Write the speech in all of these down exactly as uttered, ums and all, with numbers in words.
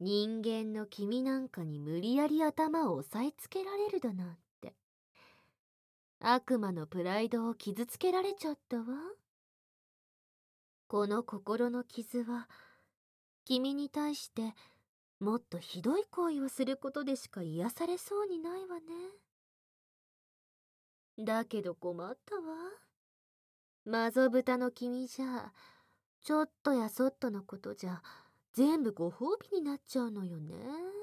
人間の君なんかに無理やり頭を押さえつけられるだなんて。悪魔のプライドを傷つけられちゃったわ。この心の傷は、君に対してもっとひどい行為をすることでしか癒されそうにないわね。だけど困ったわ。マゾブタの君じゃ、ちょっとやそっとのことじゃ、全部ご褒美になっちゃうのよね。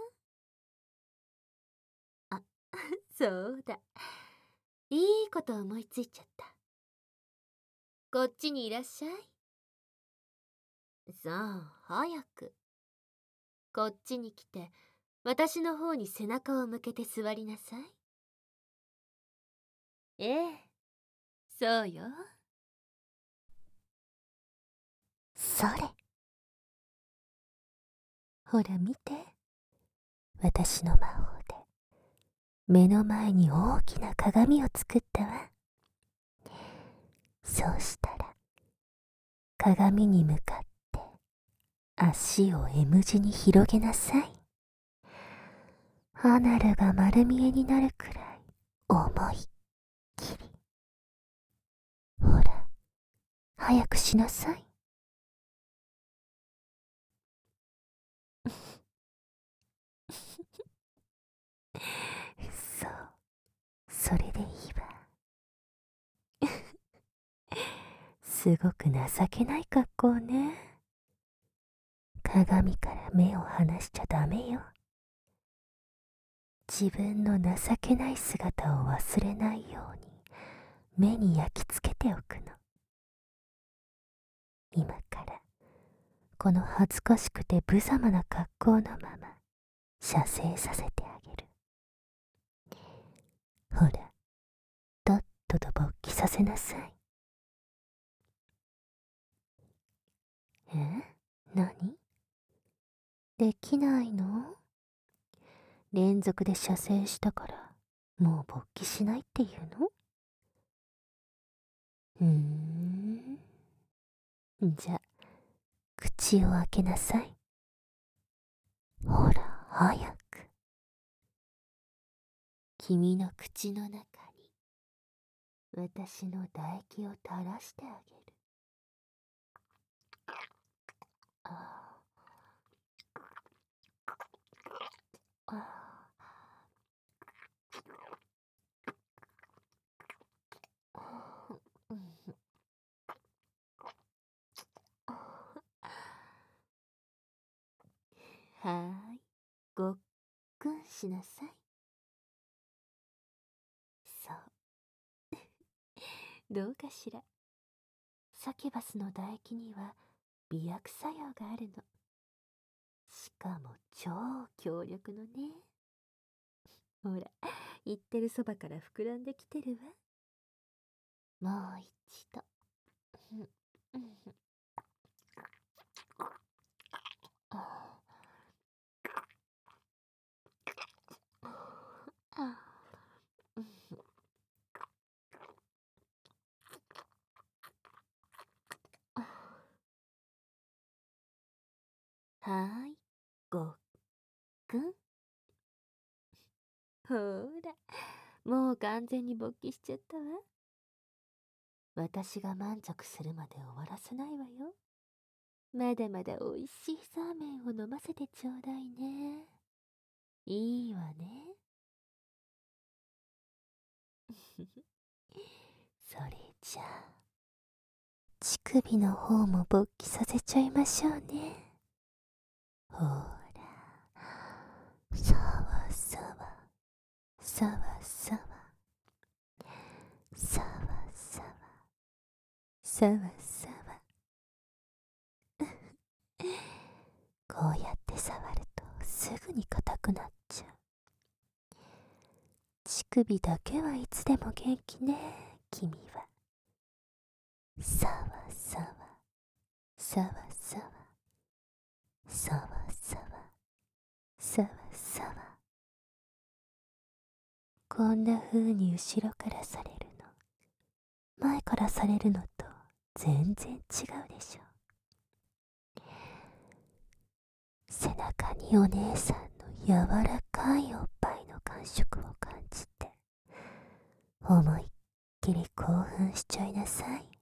あ、そうだ。いいこと思いついちゃった。こっちにいらっしゃい。さあ、早く。こっちに来て、私の方に背中を向けて座りなさい。ええ、そうよ。 それ。ほら見て。私の魔法で目の前に大きな鏡を作ったわ。そうしたら鏡に向かって足を エム 字に広げなさい。アナルが丸見えになるくらい思いっきり。ほら、早くしなさい。そう、それでいいわ。すごく情けない格好ね。鏡から目を離しちゃダメよ。自分の情けない姿を忘れないように目に焼き付けておくの。今からこの恥ずかしくて無様な格好のまま射精させてあげる。ほら、とっとと勃起させなさい。え？何？できないの？連続で射精したからもう勃起しないっていうの？うーん。じゃ、口を開けなさい。ほら、早く。君の口の中に私の唾液を垂らしてあげる。ああ、ああ、うん、はーい、ごっくんしなさい。そう。どうかしら。サキュバスの唾液には美薬作用があるの。しかも超強力のね。ほら、言ってるそばから膨らんできてるわ。もう一度。うんうん、ああ、うん、はーい、ごっくん。ほーら、もう完全に勃起しちゃったわ。私が満足するまで終わらせないわよ。まだまだおいしいサーメンを飲ませてちょうだいね。いいわね。それじゃあ、乳首の方も勃起させちゃいましょうね。ほら、さわさわ、さわさわ、さわさわ、さわさわ。こうやって触るとすぐに硬くなっちゃう。乳首だけはいつでも元気ね、君は。さわさわ、さわさわ、さわさわ、さわさわ。こんな風に後ろからされるの、前からされるのと全然違うでしょ。背中にお姉さんの柔らかいおっぱいの感触を感じて、思いっきり興奮しちゃいなさい。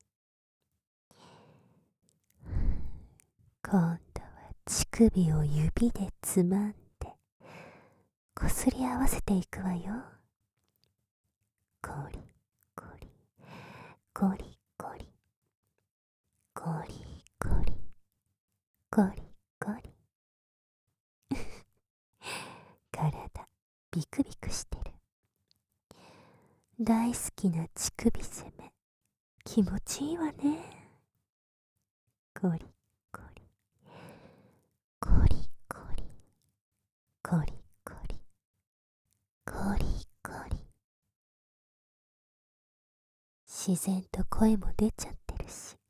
今度は乳首を指でつまんでこすり合わせていくわよ。ゴリゴリゴリゴリゴリゴリゴリゴリ体ビクビクしてる。大好きな乳首攻め、気持ちいいわね。ゴリゴリゴリゴリゴリゴリゴリゴリ、自然と声も出ちゃってるし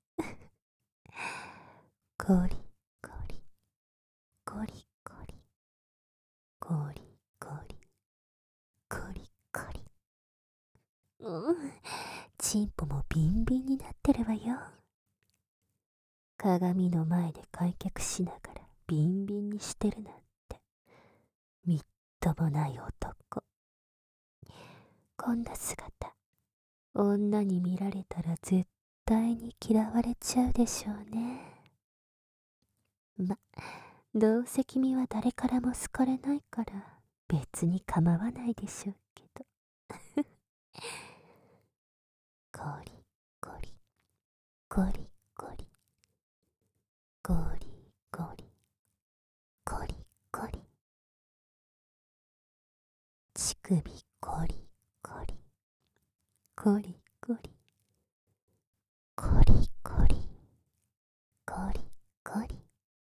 ゴリゴリゴリゴリゴリゴリゴリゴリ、うん、チンポもビンビンになってるわよ。鏡の前で開脚しながらビンビンにしてるなんて、みっともない男。こんな姿、女に見られたら絶対に嫌われちゃうでしょうね。ま、どうせ君は誰からも好かれないから別に構わないでしょうけどゴリゴリゴリゴリゴリゴリゴリゴリ、乳首ゴリゴリゴリゴリゴリゴリゴリゴリ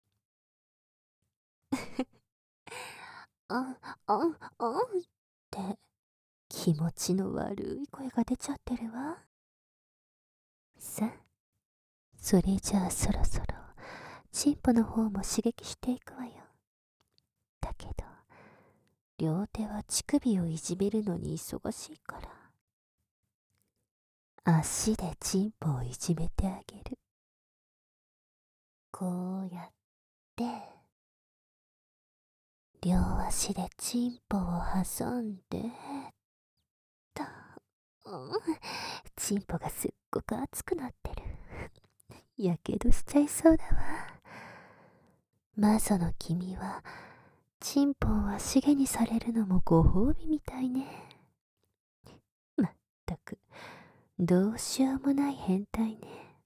あああって気持ちの悪い声が出ちゃってるわ。さあ、それじゃあそろそろチンポの方も刺激していくわよ。だけど両手は乳首をいじめるのに忙しいから、足でチンポをいじめてあげる。こうやって両足でチンポを挟んでと、うん、チンポがすっごく熱くなってる。やけどしちゃいそうだわ。マゾの君はチンポを足毛にされるのもご褒美みたいね。まったくどうしようもない変態ね。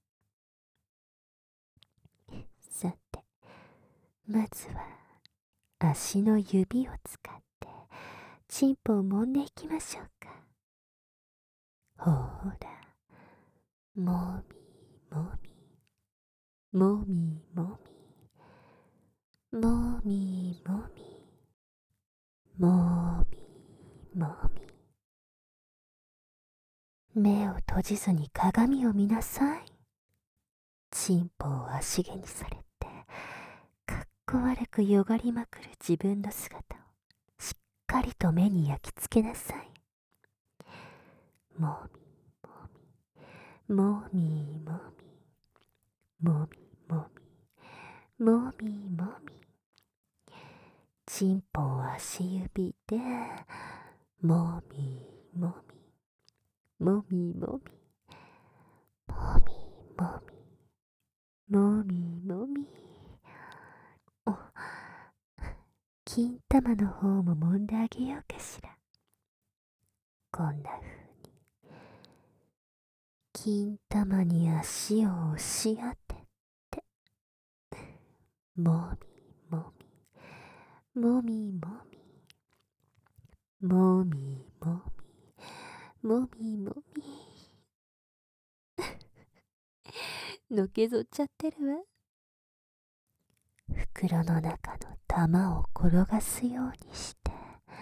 さて、まずは足の指を使ってチンポを揉んでいきましょうか。ほら、もみもみもみもみもみもみもみもみ、目を閉じずに鏡を見なさい。チンポを足毛にされてかっこ悪くよがりまくる自分の姿をしっかりと目に焼き付けなさい。もみもみもみもみもみもみもみ、チンポを足指でもみもみもみもみもみもみもみもみ、お、金玉の方も揉んであげようかしら。こんな風に金玉に足を押し当てて、もみもみもみもみもみもみもみもみのけぞっちゃってるわ。袋の中の玉を転がすようにして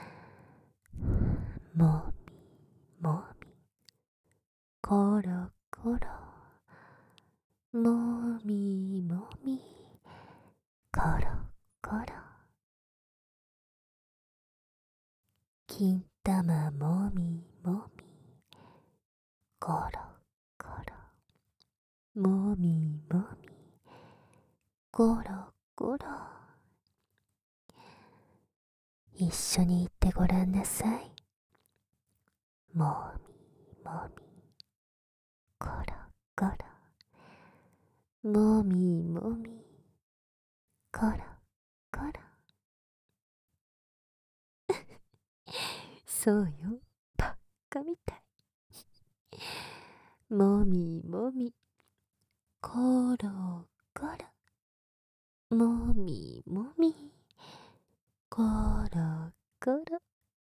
もみもみコロコロもみもみコロコロ、金玉もみもみコロコロもみもみコロコロ、 一緒に行ってごらんなさい。もみもみ、コロコロ。もみもみ、コロコロ。そうよ、ばっかみたい。もみもみ、コロコロ。もみもみ、コロコロ。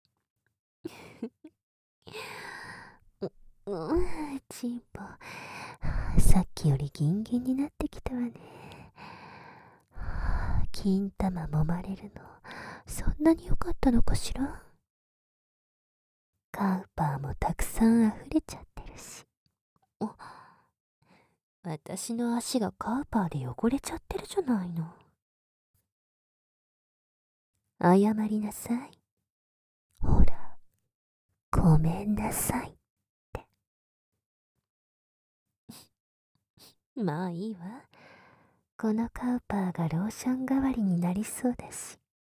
う、うん、チンポ。さっきよりギンギンになってきたわね。金玉揉まれるの、そんなに良かったのかしら。カウパーもたくさん溢れちゃってるし。あ、私の足がカウパーで汚れちゃってるじゃないの。謝りなさい。ほら、ごめんなさいって。まあいいわ。このカウパーがローション代わりになりそうだし。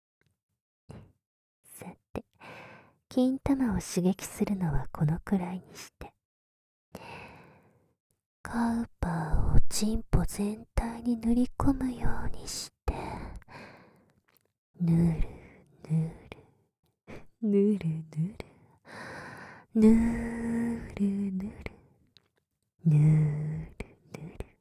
さて、金玉を刺激するのはこのくらいにして。カウパーをチンポ全体に塗り込むようにして、ぬるぬる、ぬるぬる、ぬるぬる、ぬるぬる。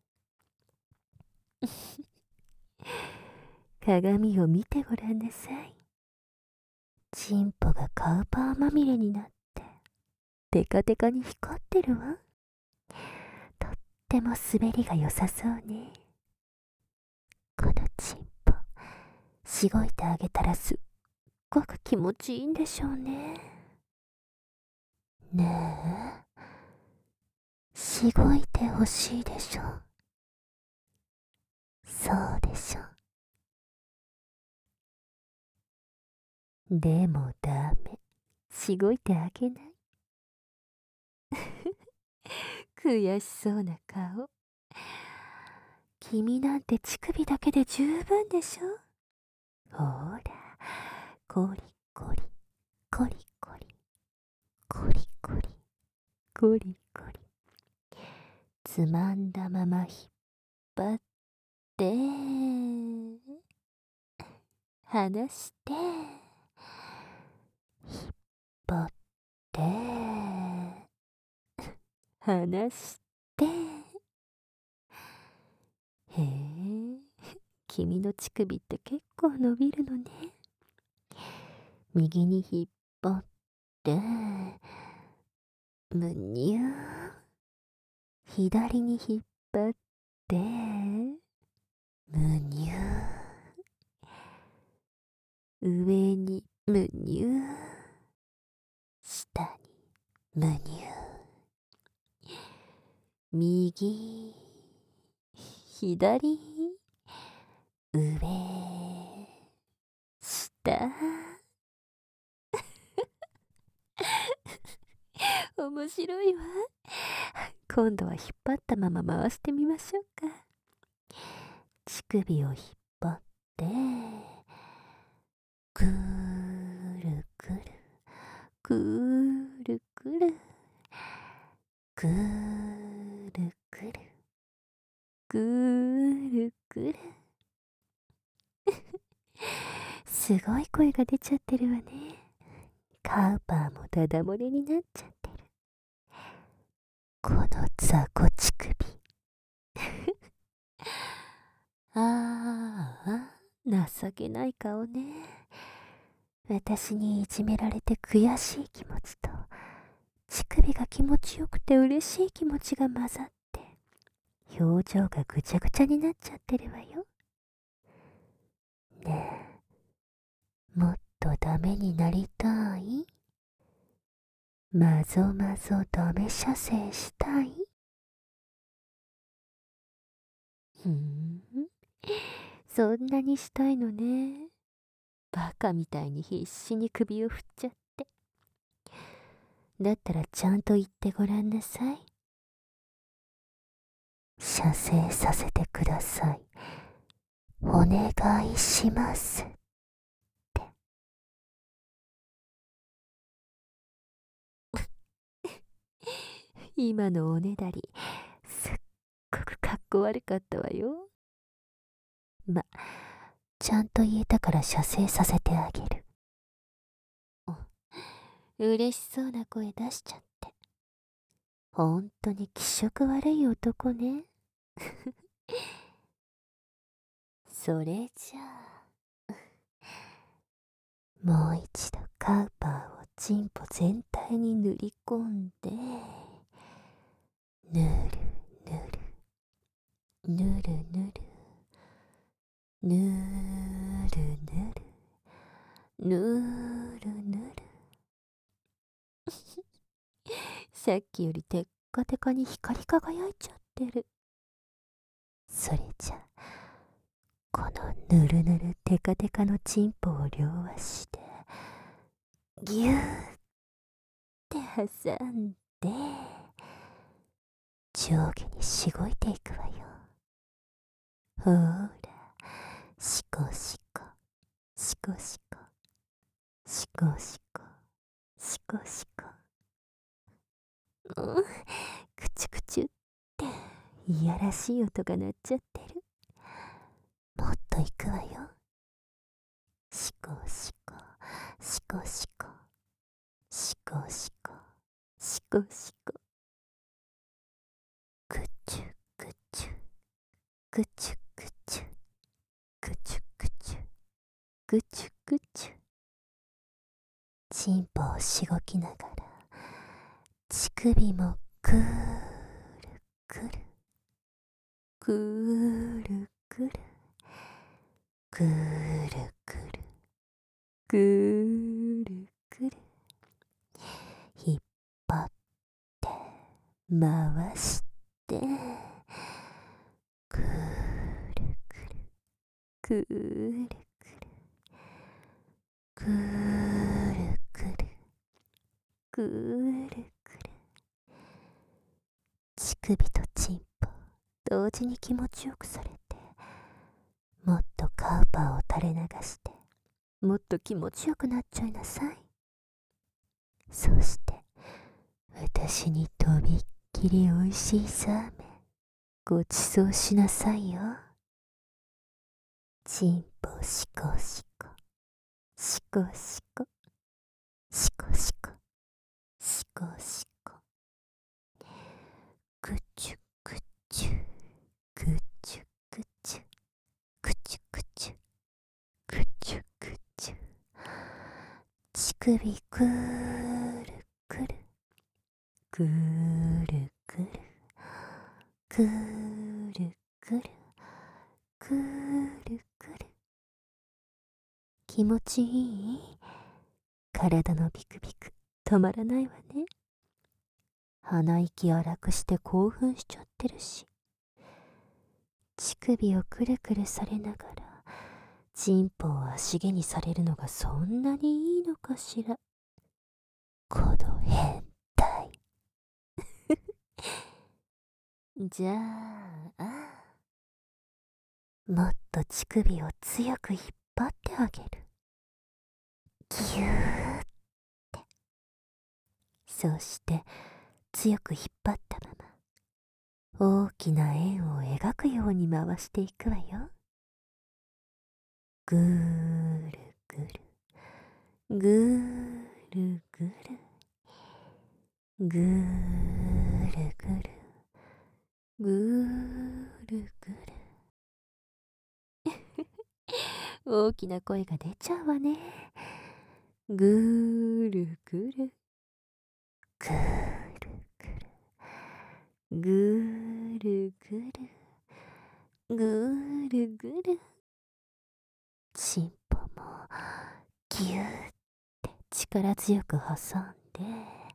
鏡を見てごらんなさい。チンポがカウパーまみれになってテカテカに光ってるわ。とっても滑りが良さそうね。このチンポ、しごいてあげたらすっごく気持ちいいんでしょうね。ねえ、しごいてほしいでしょ。そうでしょ。でもダメ、しごいてあげない。悔しそうな顔。君なんて乳首だけで十分でしょ。ほら、コリコリ、コリコリ、コリコリ、コリコリ。つまんだまま引っ張って、離して、引っ張って、離して。へえ、君の乳首って結構伸びるのね。右に引っ張って、むにゅー。左に引っ張って、むにゅー。上にむにゅー。下にむにゅー。右、左、上、下。面白いわ。今度は引っ張ったまま回してみましょうか。乳首を引っ張って、くるくる、くるくる、くるくる、くるくる。すごい声が出ちゃってるわね。カウパーもダダ漏れになっちゃってる。この雑魚乳首。ああ、情けない顔ね。私にいじめられて悔しい気持ちと、乳首が気持ちよくて嬉しい気持ちが混ざって、表情がぐちゃぐちゃになっちゃってるわよ。ねえ、もっとダメになりたい？まぞまぞダメ射精したい？ふーん、そんなにしたいのね。バカみたいに必死に首を振っちゃって。だったらちゃんと言ってごらんなさい。射精させてください。お願いします。 今のおねだり、すっごくかっこ悪かったわよ。ま、ちゃんと言えたから射精させてあげる。嬉しそうな声出しちゃって。ほんとに気色悪い男ね。それじゃあ、もう一度カウパーをチンポ全体に塗り込んで、ぬるぬる、ぬるぬる、ぬるぬる、ぬるぬる。さっきよりテッカテカに光り輝いちゃってる。それじゃ、このぬるぬるテカテカのチンポを両足で、ぎゅーって挟んで、上下にしごいていくわよ。ほーら、しこしこ、しこしこ、しこしこ、しこしこ。うん、くちゅくちゅっていやらしい音が鳴っちゃってる。もっといくわよ。しこしこ、しこしこ、しこしこ、しこしこ。くちゅくちゅ、くちゅくちゅ、くちゅくちゅ、くちゅくちゅ。チンポをしごきながら、乳首もくーるくる、くーるくる、くーるくる、くーるくる。引っ張って、回して、くーるくる、くーるくる、くーるくる、くーるくる。乳首とチンポ同時に気持ちよくされて、もっとカウパーを垂れ流して、もっと気持ちよくなっちゃいなさい。そして私にとびっきりおいしいサーメンごちそうしなさいよ。チンポシコシコ、シコシコ、シコシコ、シコシコ。くちゅくちゅ、くちゅくちゅ、くちゅくちゅ、くちゅくちゅ。乳首くるくる、くるくる、くるくる、くるくる。気持ちいい？体のビクビク止まらないわね。鼻息荒くして興奮しちゃってるし、乳首をくるくるされながらチンポを足毛にされるのがそんなにいいのかしら、この変態。じゃあ、もっと乳首を強く引っ張ってあげる。ぎゅーって。そして強く引っ張ったまま大きな円を描くように回していくわよ。ぐーるぐる、ぐーるぐる、ぐーるぐる、ぐーるぐる。大きな声が出ちゃうわね。ぐーるぐる、ぐーるぐる、ぐーるぐる、ぐーるぐる。チンポもぎゅーって力強く挟んで、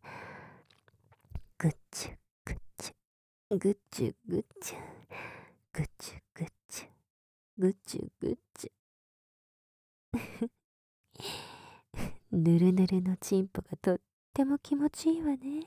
ぐちゅぐちゅ、ぐちゅぐちゅ、ぐちゅぐちゅ、ぐちゅぐちゅ。ぬるぬるのチンポがとっても気持ちいいわね。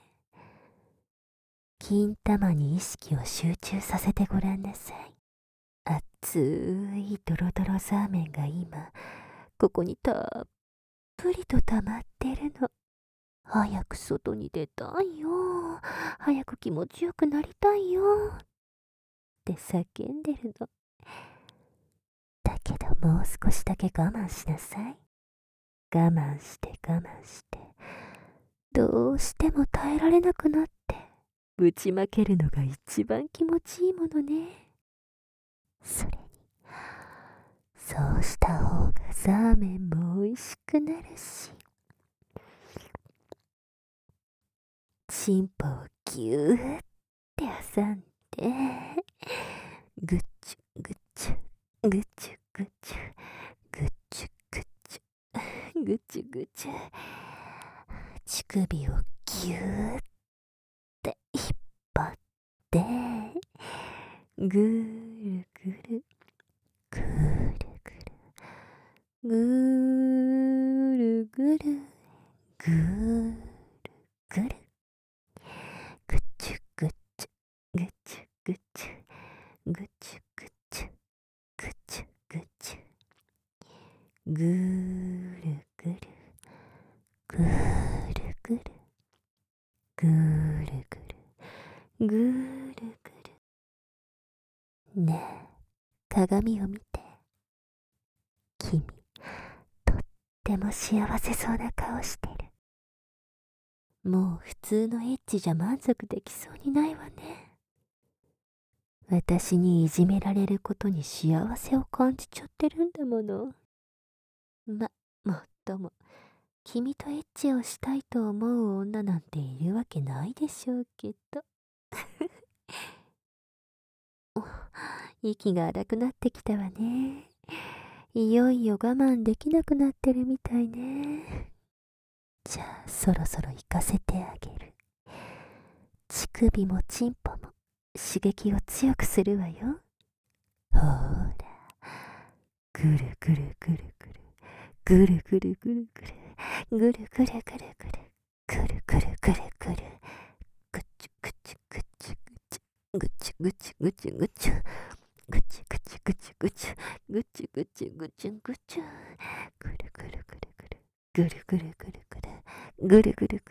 金玉に意識を集中させてごらんなさい。熱いドロドロザーメンが今ここにたっぷりと溜まってるの。早く外に出たいよ。 早く気持ちよくなりたいよって叫んでるの。だけどもう少しだけ我慢しなさい。我慢して我慢して、どうしても耐えられなくなってぶちまけるのが一番気持ちいいものね。それにそうした方がザーメンも美味しくなるし、チンポをぎゅーって挟んで、ぐっちゅぐっちゅぐっちゅぐっちゅぐっちゅぐっちゅぐっちゅぐっちゅ、乳首をぎゅーって引っ張って、ぐるぐるぐるぐるぐるぐるぐるぐる、ぐっちゅぐっちゅぐっちゅぐっちゅぐっちゅぐっちゅぐっちゅぐっちゅ、ぐるぐるぐるぐるぐるぐるぐるぐる。ねえ、鏡を見て。君、とっても幸せそうな顔してる。もう普通のエッチじゃ満足できそうにないわね。私にいじめられることに幸せを感じちゃってるんだもの。ま、もっとも、君とエッチをしたいと思う女なんているわけないでしょうけど。息が荒くなってきたわね。いよいよ我慢できなくなってるみたいね。じゃあそろそろ行かせてあげる。乳首もチンポも刺激を強くするわよ。ほーら、ぐるぐるぐるぐるぐるぐるぐるぐるぐるぐるぐるぐるぐるぐるぐるぐるぐるぐる、ぐちゅぐちゅぐちゅぐちゅぐちゅぐちゅぐちゅぐちゅぐちゅぐちゅぐちゅぐちゅぐちゅぐちゅぐちゅ、ぐるぐるぐるぐるぐるぐるぐるぐるぐるぐるぐるぐるぐるぐるぐるぐるぐるぐ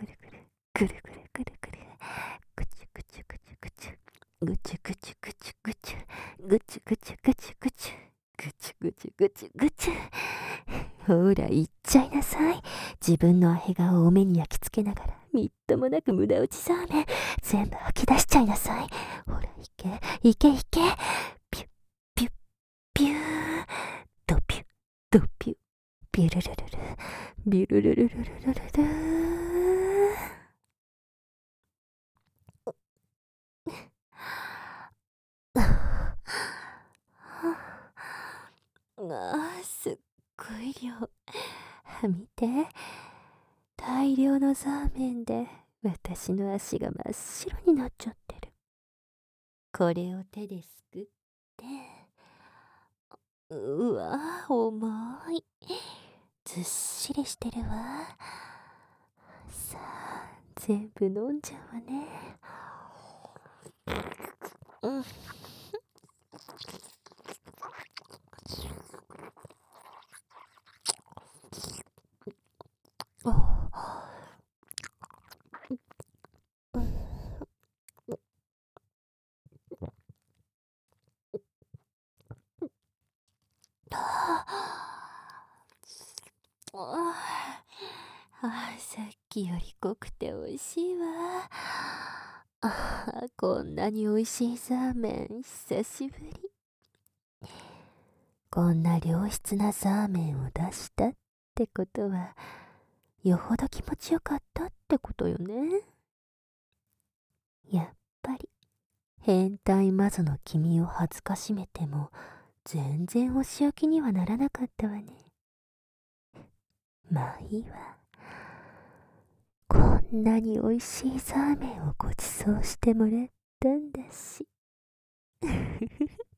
る、ぐちゅぐちゅぐちゅぐちゅぐちゅぐちゅぐちゅぐちゅぐちゅぐちゅぐちゅぐちゅぐちゅぐちゅぐちゅぐちゅ。ほら行っちゃいなさい。自分のアヘ顔を目に焼き付けながらみっともなく無駄打ちザーメン全部吐き出しちゃいなさい。ほら行け行け行け、ピュッピュッピュー、ドピュッドピュッ、ビュルルルルビュルルルルルルルル。ああ、すっごい量。見て、大量のザーメンで私の足が真っ白になっちゃってる。これを手ですくって、うわ、重い。ずっしりしてるわ。さあ、全部飲んじゃうわね。うん。おああ、さっきより濃くて美味しいわ。ああ、こんなに美味しいザーメン久しぶり。こんな良質なザーメンを出したってことはよほど気持ちよかったってことよね。やっぱり変態マゾの君を恥ずかしめても全然お仕置きにはならなかったわね。まあいいわ。こんなに美味しいザーメンをご馳走してもらったんだし。